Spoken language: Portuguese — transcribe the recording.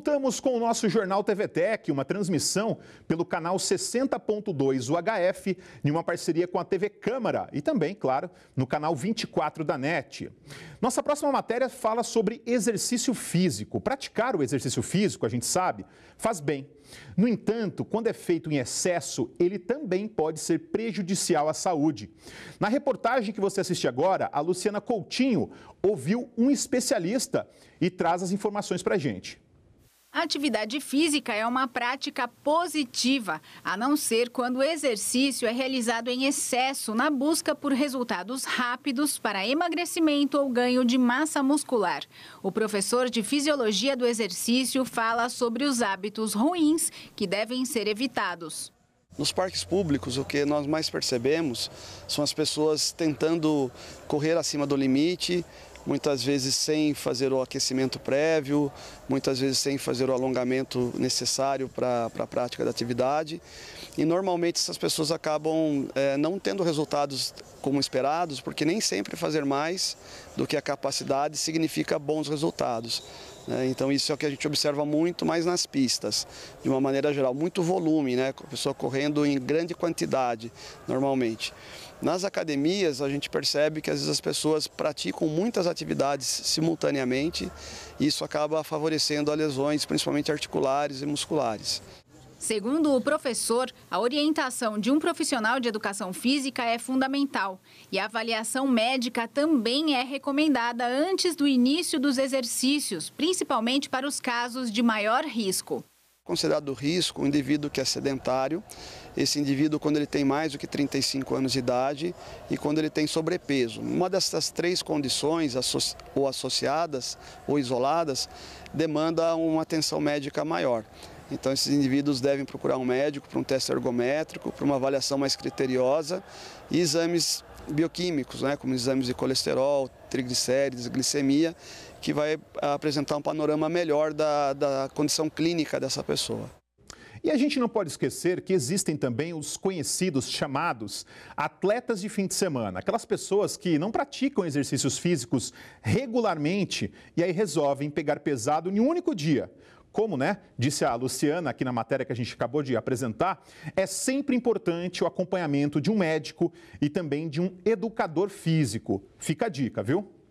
Voltamos com o nosso Jornal TV Tech, uma transmissão pelo canal 60.2 UHF, em uma parceria com a TV Câmara e também, claro, no canal 24 da NET. Nossa próxima matéria fala sobre exercício físico. Praticar o exercício físico, a gente sabe, faz bem. No entanto, quando é feito em excesso, ele também pode ser prejudicial à saúde. Na reportagem que você assiste agora, a Luciana Coutinho ouviu um especialista e traz as informações para a gente. A atividade física é uma prática positiva, a não ser quando o exercício é realizado em excesso na busca por resultados rápidos para emagrecimento ou ganho de massa muscular. O professor de Fisiologia do Exercício fala sobre os hábitos ruins que devem ser evitados. Nos parques públicos, o que nós mais percebemos são as pessoas tentando correr acima do limite, muitas vezes sem fazer o aquecimento prévio, muitas vezes sem fazer o alongamento necessário para a prática da atividade. E normalmente essas pessoas acabam não tendo resultados como esperados, porque nem sempre fazer mais do que a capacidade significa bons resultados. Então isso é o que a gente observa muito mais nas pistas, de uma maneira geral, muito volume, né? A pessoa correndo em grande quantidade, normalmente. Nas academias, a gente percebe que às vezes as pessoas praticam muitas atividades simultaneamente e isso acaba favorecendo as lesões, principalmente articulares e musculares. Segundo o professor, a orientação de um profissional de educação física é fundamental e a avaliação médica também é recomendada antes do início dos exercícios, principalmente para os casos de maior risco. Considerado risco, um indivíduo que é sedentário, esse indivíduo quando ele tem mais do que 35 anos de idade e quando ele tem sobrepeso. Uma dessas três condições, ou associadas ou isoladas, demanda uma atenção médica maior. Então esses indivíduos devem procurar um médico para um teste ergométrico, para uma avaliação mais criteriosa e exames bioquímicos, como exames de colesterol, triglicérides, glicemia, que vai apresentar um panorama melhor da condição clínica dessa pessoa. E a gente não pode esquecer que existem também os conhecidos chamados atletas de fim de semana, aquelas pessoas que não praticam exercícios físicos regularmente e aí resolvem pegar pesado em um único dia. Como, disse a Luciana aqui na matéria que a gente acabou de apresentar, é sempre importante o acompanhamento de um médico e também de um educador físico. Fica a dica, viu?